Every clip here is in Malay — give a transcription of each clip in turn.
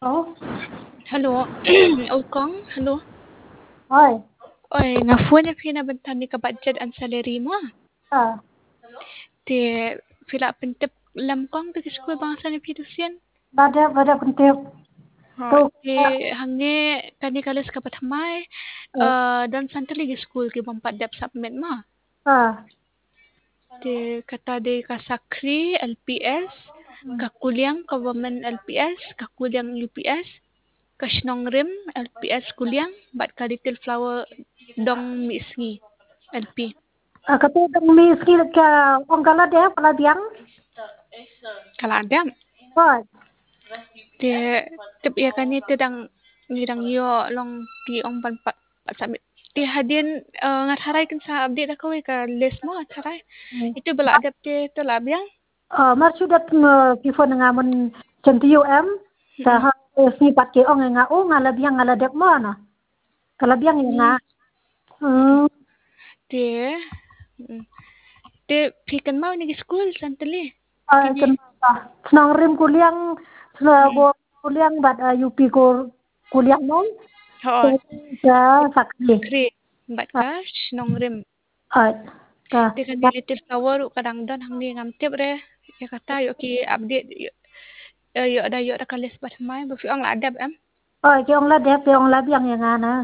Oh, Hello. Oi, Kong. Hello. oi. Oi, nga phone na pinabanta ni ka budget ang salary mo. Ah, Ti pila pentep lam Kong ti school bangsa ni Pidusian. pada kuntip Ha, tu. ti hangi kani kalis ka pathamay. Ah, Dan santali gi school ki bang dep submit mo. ah, Ti kata di ka sakri LPS, kakuliang government LPS, kakuliang UPS, kasnong rim LPS kuliang, bat ka little flower dong misngi LP. kata dong mi skill ka ong kala dia pala biang. Kaladam. Oi. Ti tip ya kan itu dang ngirang yo long ti ong pan pa sabit. Ti hadin ngat haray kan sa update ako ka list mo at haray. Itu bala adap ti to labyang. Mar sudah kifo ngamun centio em. Ta ha si pat ke ong nga o ngala biang ngala dep mo na. Kala biang nga. Hmm. Ti ti pikan mau ni school santali. Kan senang rim kuliang go kuliang bat UP ko kuliang mon. Oo. Sa sakli. Kri bat ka nong rim. Ai. Ta. Ti kan little flower kadang don hang ni ngam tip re. Ya kata yo ki update yo da kalis bat mai bu fi ong la adap am. Cái ông là đẹp, cái ông là biang yang ana.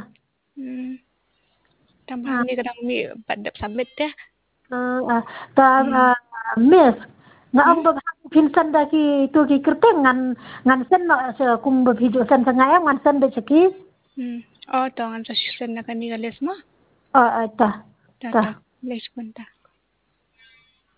Tambahan ni kadang mi padap submit ya. Ta miss na ông bab Vincent da ki tu ki kerteng ngan sen no kum bab hijo sen sa ngaya ngan sen de cheki. Oh, to ngan sa sen na kani kalis mo. Ta Ta ta. ta les kunta.